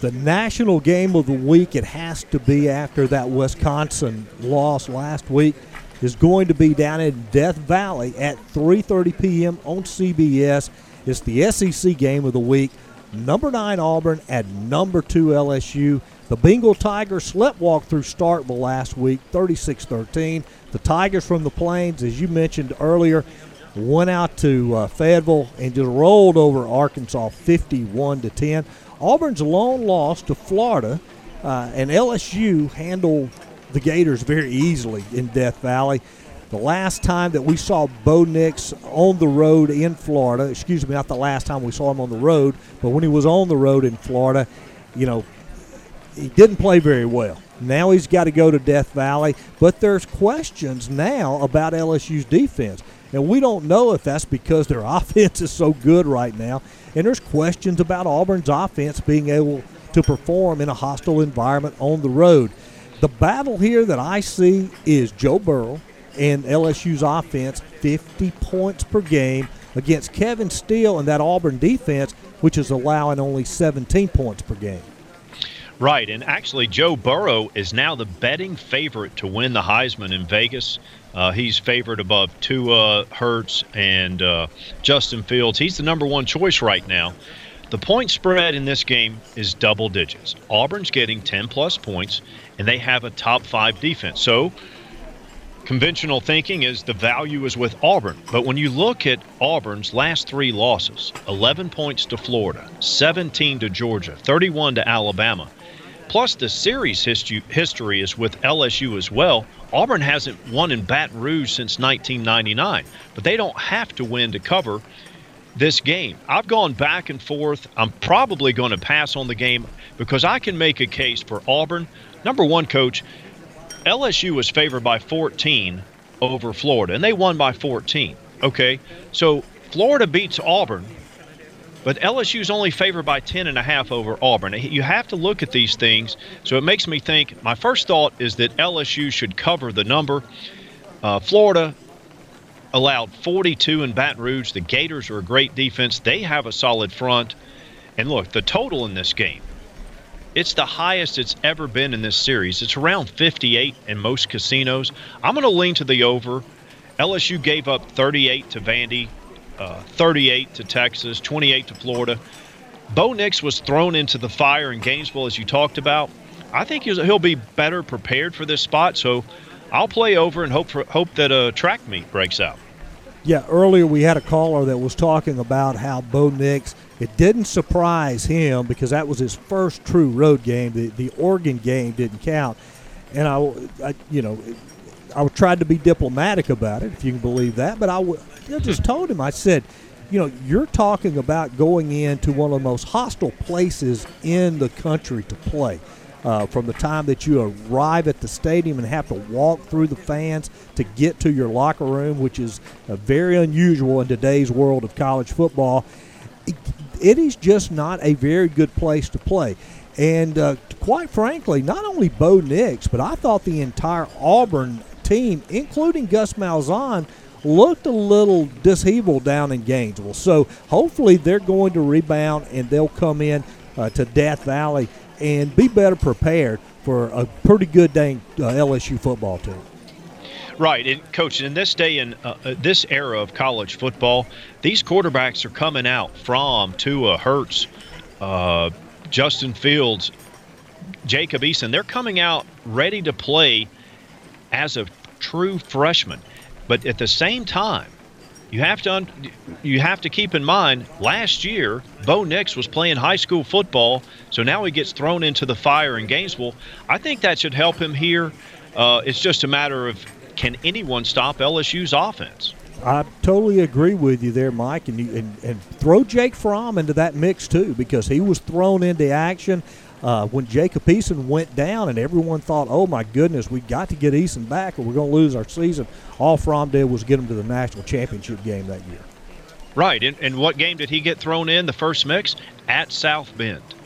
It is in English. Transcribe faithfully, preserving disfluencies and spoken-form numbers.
the national game of the week, it has to be after that Wisconsin loss last week, is going to be down in Death Valley at three thirty p.m. on C B S. It's the S E C game of the week. Number nine Auburn at number two L S U. The Bengal Tigers sleptwalked through Starkville last week, thirty-six thirteen. The Tigers from the Plains, as you mentioned earlier, went out to uh, Fayetteville and just rolled over Arkansas fifty-one to ten. Auburn's lone loss to Florida, uh, and L S U handled the Gators very easily in Death Valley. The last time that we saw Bo Nix on the road in Florida, excuse me, not the last time we saw him on the road, but when he was on the road in Florida, you know, he didn't play very well. Now he's got to go to Death Valley, but there's questions now about L S U's defense. And we don't know if that's because their offense is so good right now. And there's questions about Auburn's offense being able to perform in a hostile environment on the road. The battle here that I see is Joe Burrow and L S U's offense, fifty points per game, against Kevin Steele and that Auburn defense, which is allowing only seventeen points per game. Right, and actually Joe Burrow is now the betting favorite to win the Heisman in Vegas. Uh, he's favored above Tua, Hurts, and uh, Justin Fields. He's the number one choice right now. The point spread in this game is double digits. Auburn's getting ten-plus points, and they have a top-five defense. So conventional thinking is the value is with Auburn. But when you look at Auburn's last three losses, eleven points to Florida, seventeen to Georgia, thirty-one to Alabama, plus the series history, history is with L S U as well. Auburn hasn't won in Baton Rouge since nineteen ninety-nine, but they don't have to win to cover this game. I've gone back and forth. I'm probably going to pass on the game because I can make a case for Auburn. Number one, Coach, L S U was favored by fourteen over Florida, and they won by fourteen. Okay, so Florida beats Auburn, but L S U's only favored by ten and a half over Auburn. You have to look at these things, so it makes me think, my first thought is that L S U should cover the number. Uh, Florida allowed forty-two in Baton Rouge. The Gators are a great defense. They have a solid front. And look, the total in this game, it's the highest it's ever been in this series. It's around fifty-eight in most casinos. I'm going to lean to the over. L S U gave up thirty-eight to Vandy, uh, thirty-eight to Texas, twenty-eight to Florida. Bo Nix was thrown into the fire in Gainesville, as you talked about. I think he'll be better prepared for this spot, so I'll play over and hope for, hope that a track meet breaks out. Yeah, earlier we had a caller that was talking about how Bo Nix, it didn't surprise him because that was his first true road game. The, the Oregon game didn't count. And, I, I, you know, I tried to be diplomatic about it, if you can believe that. But I, w- I just told him, I said, you know, you're talking about going into one of the most hostile places in the country to play. Uh, from the time that you arrive at the stadium and have to walk through the fans to get to your locker room, which is uh, very unusual in today's world of college football, it, it is just not a very good place to play. And uh, quite frankly, not only Bo Nix, but I thought the entire Auburn team, including Gus Malzahn, looked a little disheveled down in Gainesville. So hopefully they're going to rebound and they'll come in uh, to Death Valley and be better prepared for a pretty good dang uh, L S U football team. Right, and Coach, in this day and uh, this era of college football, these quarterbacks are coming out from Tua, Hurts, uh, Justin Fields, Jacob Eason. They're coming out ready to play as a true freshman. But at the same time, you have to un- you have to keep in mind, last year, Bo Nix was playing high school football, so now he gets thrown into the fire in Gainesville. I think that should help him here. Uh, it's just a matter of, can anyone stop L S U's offense? I totally agree with you there, Mike, and, you, and, and throw Jake Fromm into that mix too, because he was thrown into action uh, when Jacob Eason went down, and everyone thought, oh, my goodness, we got to get Eason back or we're going to lose our season. All Fromm did was get him to the national championship game that year. Right, and, and what game did he get thrown in, the first mix? At South Bend.